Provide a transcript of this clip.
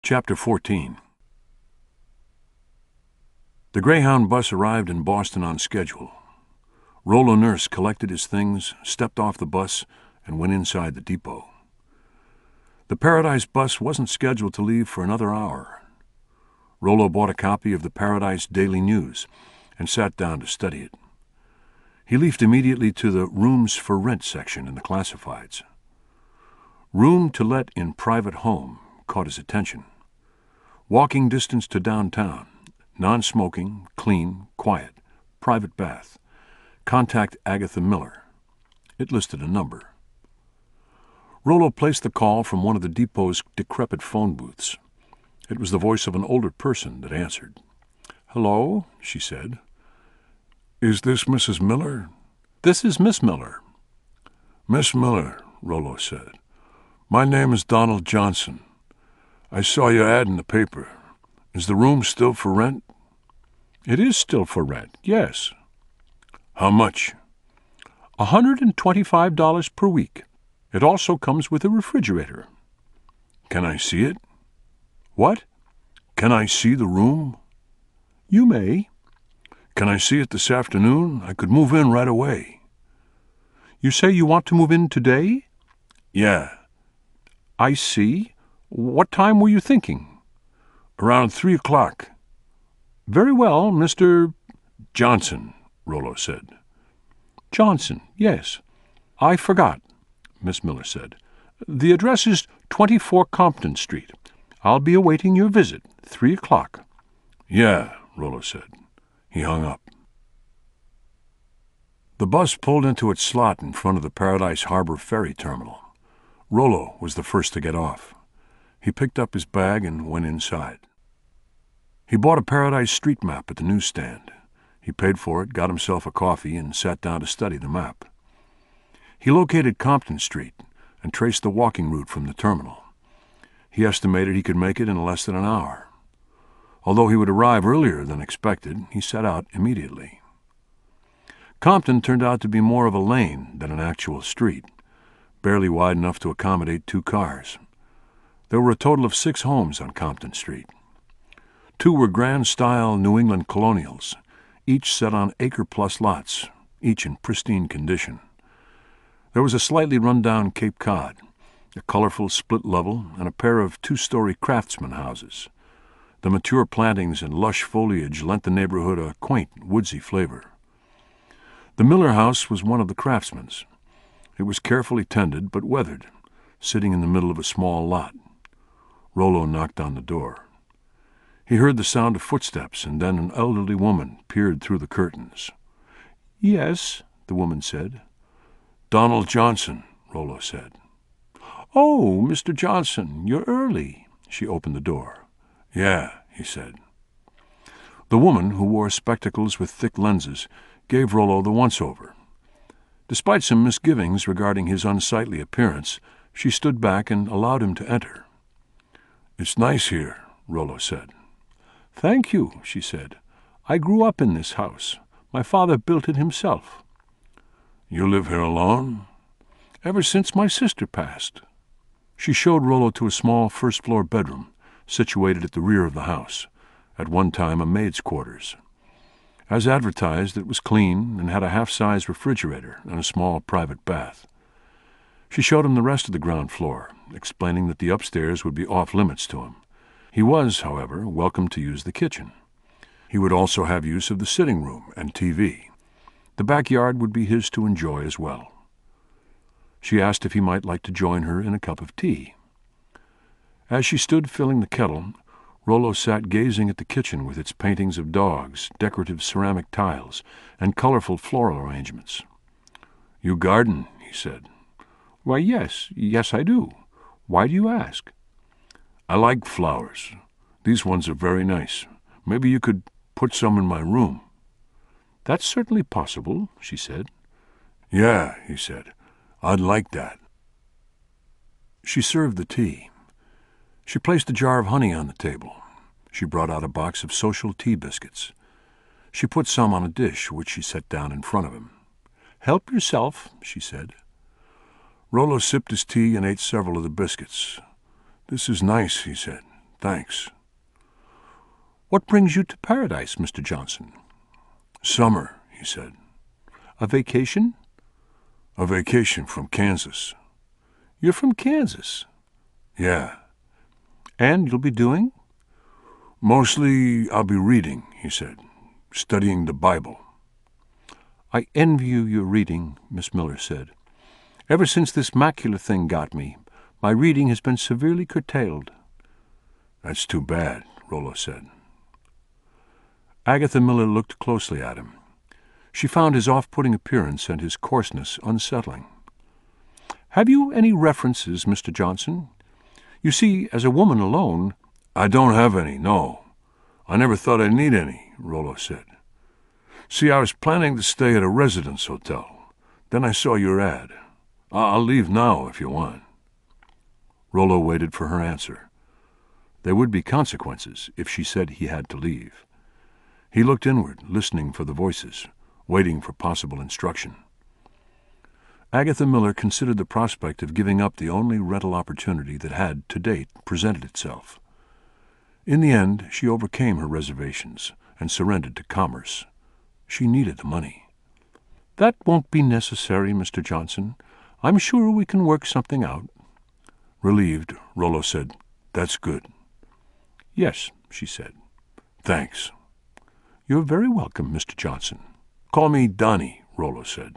Chapter 14. The Greyhound bus arrived in Boston on schedule. Rollo Nurse collected his things, stepped off the bus, and went inside the depot. The Paradise bus wasn't scheduled to leave for another hour. Rollo bought a copy of the Paradise Daily News and sat down to study it. He leafed immediately to the Rooms for Rent section in the classifieds. Room to let in private home caught his attention. Walking distance to downtown, non-smoking, clean, quiet, private bath. Contact Agatha Miller. It listed a number. Rollo placed the call from one of the depot's decrepit phone booths. It was the voice of an older person that answered. "Hello," she said. "Is this Mrs. Miller?" "This is Miss Miller." "Miss Miller," Rollo said. "My name is Donald Johnson. I saw your ad in the paper. Is the room still for rent?" "It is still for rent, yes." "How much?" $125 per week. It also comes with a refrigerator." "Can I see it?" "What?" "Can I see the room?" "You may." "Can I see it this afternoon? I could move in right away." "You say you want to move in today?" "Yeah." "I see. What time were you thinking?" "Around 3 o'clock. "Very well, Mr. "Johnson," Rollo said. "Johnson, yes. I forgot," Miss Miller said. "The address is 24 Compton Street. I'll be awaiting your visit, 3 o'clock. "Yeah," Rollo said. He hung up. The bus pulled into its slot in front of the Paradise Harbor Ferry Terminal. Rollo was the first to get off. He picked up his bag and went inside. He bought a Paradise Street map at the newsstand. He paid for it, got himself a coffee, and sat down to study the map. He located Compton Street and traced the walking route from the terminal. He estimated he could make it in less than an hour. Although he would arrive earlier than expected, he set out immediately. Compton turned out to be more of a lane than an actual street, barely wide enough to accommodate 2 cars. There were a total of 6 homes on Compton Street. 2 were grand-style New England colonials, each set on acre-plus lots, each in pristine condition. There was a slightly run-down Cape Cod, a colorful split level, and a pair of 2-story craftsman houses. The mature plantings and lush foliage lent the neighborhood a quaint, woodsy flavor. The Miller house was one of the craftsmen's. It was carefully tended but weathered, sitting in the middle of a small lot. Rollo knocked on the door. He heard the sound of footsteps, and then an elderly woman peered through the curtains. "Yes," the woman said. "Donald Johnson," Rollo said. "Oh, Mr. Johnson, you're early." She opened the door. "Yeah," he said. The woman, who wore spectacles with thick lenses, gave Rollo the once-over. Despite some misgivings regarding his unsightly appearance, she stood back and allowed him to enter. "It's nice here," Rollo said. "Thank you," she said. "I grew up in this house. My father built it himself." "You live here alone?" "Ever since my sister passed." She showed Rollo to a small first-floor bedroom, situated at the rear of the house, at one time a maid's quarters. As advertised, it was clean and had a half-size refrigerator and a small private bath. She showed him the rest of the ground floor, explaining that the upstairs would be off-limits to him. He was, however, welcome to use the kitchen. He would also have use of the sitting room and TV. The backyard would be his to enjoy as well. She asked if he might like to join her in a cup of tea. As she stood filling the kettle, Rollo sat gazing at the kitchen with its paintings of dogs, decorative ceramic tiles, and colorful floral arrangements. "You garden," he said. "Why, yes, I do. Why do you ask?" "I like flowers. These ones are very nice. Maybe you could put some in my room." "That's certainly possible," she said. "Yeah," he said. "I'd like that." She served the tea. She placed a jar of honey on the table. She brought out a box of social tea biscuits. She put some on a dish, which she set down in front of him. "Help yourself," she said. Rollo sipped his tea and ate several of the biscuits. "This is nice," he said. thanks. What brings you to Paradise, Mr. Johnson? Summer, he said. A vacation? A vacation from Kansas. You're from Kansas? Yeah. And you'll be doing? Mostly I'll be reading, he said, studying the Bible. I envy you your reading, Miss Miller said. Ever since this macular thing got me, my reading has been severely curtailed. That's too bad, Rollo said. Agatha Miller looked closely at him. She found his off-putting appearance and his coarseness unsettling. Have you any references, Mr. Johnson? You see, as a woman alone— I don't have any, no. I never thought I'd need any, Rollo said. See, I was planning to stay at a residence hotel. Then I saw your ad. I'll leave now if you want. Rollo waited for her answer. There would be consequences if she said he had to leave. He looked inward, listening for the voices, waiting for possible instruction. Agatha Miller considered the prospect of giving up the only rental opportunity that had, to date, presented itself. In the end, she overcame her reservations and surrendered to commerce. She needed the money. That won't be necessary, Mr. Johnson. I'm sure we can work something out. Relieved, Rollo said, That's good. Yes, she said. Thanks. You're very welcome, Mr. Johnson. Call me Donnie, Rollo said.